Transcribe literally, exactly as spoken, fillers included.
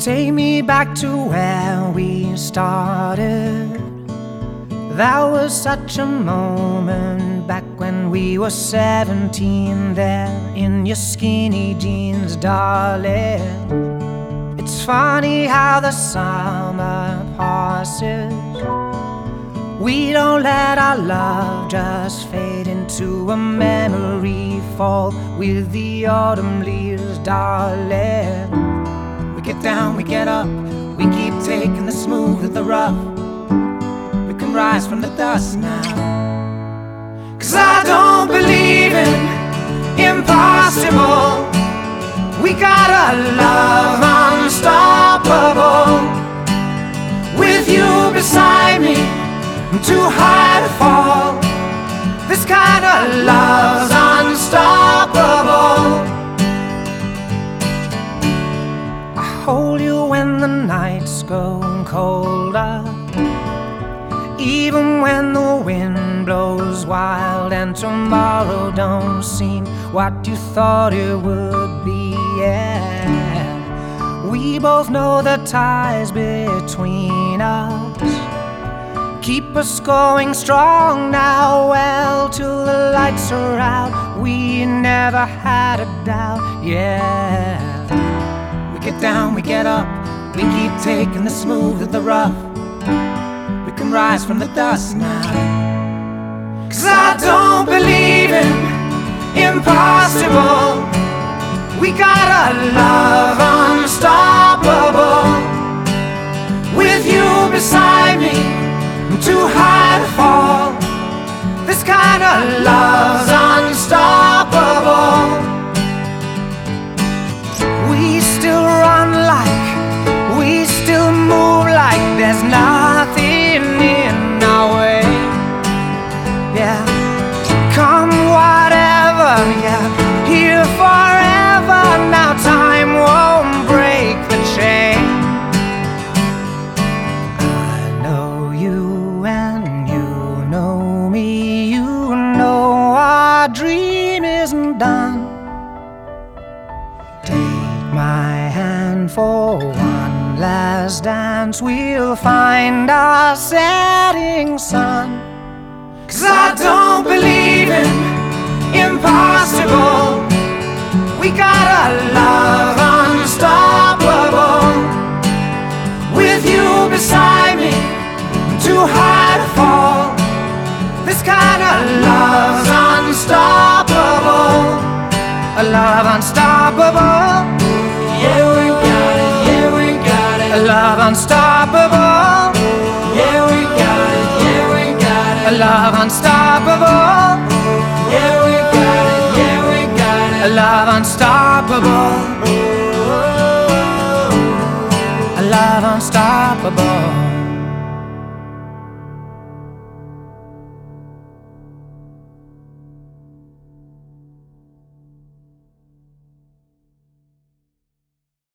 Take me back to where we started. That was such a moment back when we were seventeen, there in your skinny jeans, darling. It's funny how the summer passes. We don't let our love just fade into a memory, fall with the autumn leaves, darling. We get down, we get up, we keep taking the smooth with the rough. We can rise from the dust now. 'Cause I don't believe in impossible. We got a love unstoppable. With you beside me, I'm too high to fall. This kind of love's unstoppable. I hold you when the nights go colder, even when the wind blows wild and tomorrow don't seem what you thought it would be. Yeah, we both know the ties between us keep us going strong now, well, till the lights are out. We never had a doubt, yeah. We get down, we get up, we keep taking the smooth with the rough. We can rise from the dust now. 'Cause I don't believe in impossible. We got a love unstoppable. With you beside me, I'm too high to fall. This kind of love's unstoppable. We still run like, we still move like there's nothing in our way. Yeah, come whatever, yeah, here forever. Now time won't break the chain. Our dream isn't done. Take my hand for one last dance. We'll find our setting sun. 'Cause I don't believe in impossible. We got a love unstoppable. With you beside me, I'm too high to fall. This kind of love's unstoppable. A love unstoppable. Yeah, we got it, yeah, we got it. A love unstoppable. Yeah, we got it, yeah, we got it. A love unstoppable. Yeah, we got it, yeah, we got it. A love unstoppable. A love unstoppable.